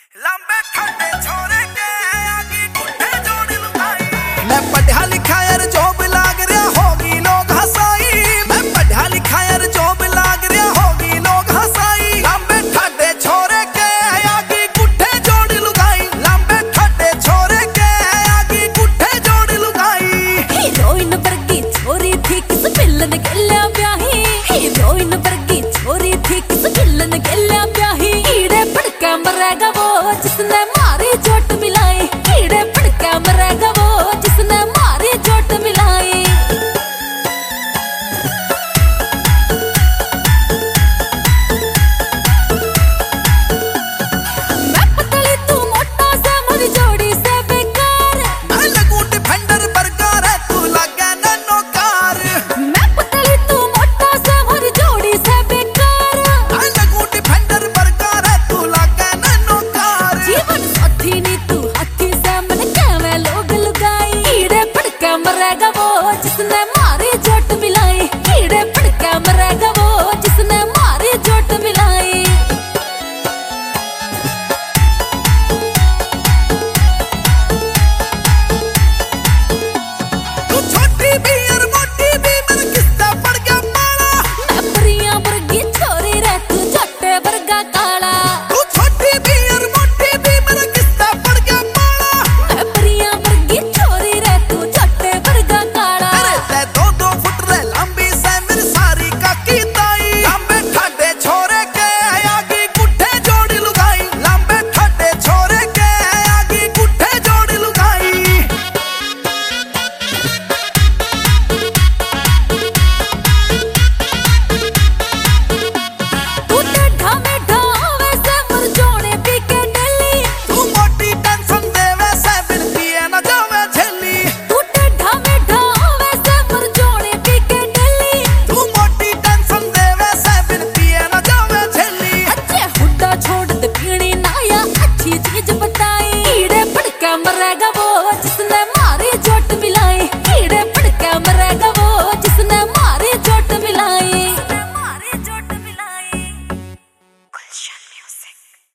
लंबे खड्डे छोरे के आगे गुड्डे जोड़ी लुकाई। मैं पढ़ा लिखा यार जॉब लाग रहा होगी लोग हंसाई। मैं पढ़ा लिखा यार जॉब लाग रहा होगी लोग हंसाई। लंबे खड्डे छोरे के आगे गुड्डे जोड़ी लुकाई। लंबे खड्डे छोरे के आगे गुड्डे जोड़ी लुकाई। हीरोइन वर्गी छोरी थी किस विलन गल्ला ब्याही। हीरोइन वर्गी छोरी थी किस विलन गल्ला ब्याही। कीड़े फड़का मरेगा वो जिसने मारी चोट मिलाई। कीड़े फड़का मरेगा वो जिसने मारी चोट मिलाई। मैं पतली तू मोटा से मुझ जोड़ी से बेकार। मैं लगूं डिफेंडर बरकार है तू लगे ननोकार। मैं पतली तू मोटा से मुझ जोड़ी से बेकार। मैं लगूं डिफेंडर बरकार है तू लगे ननोकार। जीवन साथी नी तू हाथी से मन कहवे लोग लुगाई। कीड़े फड़का मरेगा वो जिसने मारी चोट मिलाई। कीड़े फड़का मरेगा वो जिसने मारी चोट मिलाई। तू छोटी भी और मोटी भी मैं किससे पड़ गया पाला। मैं परियां वर्गी छोरी रे तू छोटे वर्गा काला। तू छोटी भी और मोटी भी मैं किससे पड़ गया पाला। मैं परियां वर्गी छोरी रे तू छोटे वर्गा काला। अरे ते 2-2 फुट रे लंबी से मेरी सारी काकी ताई। लंबे खड्डे छोरे के आगे गुड्डे जोड़ी लुगाई। लंबे खड्डे छोरे के आगे गुड्डे जोड़ी लुगाई। तू टेढ़ा मेढ़ा वैसे मुरझोने पी के डेली। तू मोटी टेंशन दे वैसे बिन पिए न जावे झेली। तू टेढ़ा मेढ़ा वैसे मुरझोने पी के डेली। तू मोटी टेंशन दे वैसे बिन पिए न जावे झेली। अच्छे हुड्डा छोड़ दे पीनी ना या अच्छी चीज बताई। कीड़े फड़का मरेगा वो